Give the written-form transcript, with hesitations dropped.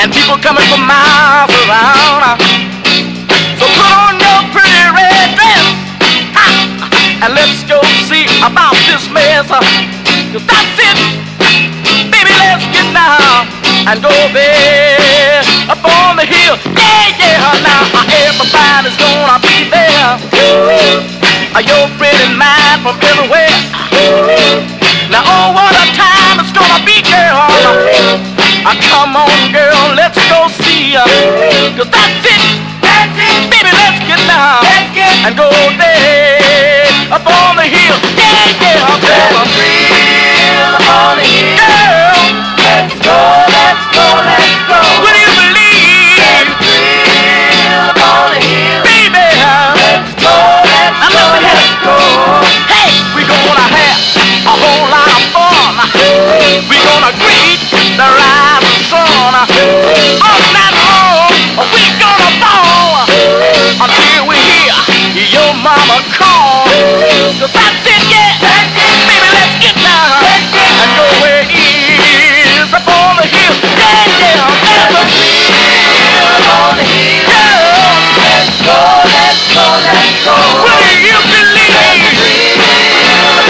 and people coming from miles around. So put on your pretty red dress, ha, and let's go see about this mess. 'Cause that's it, baby, let's get down and go there up on the hill. Yeah, yeah, now everybody's gonna be there. Your friend and mine from everywhere. Now, oh, what a time it's gonna be, girl. Come on, girl, let's go see. 'Cause that's it.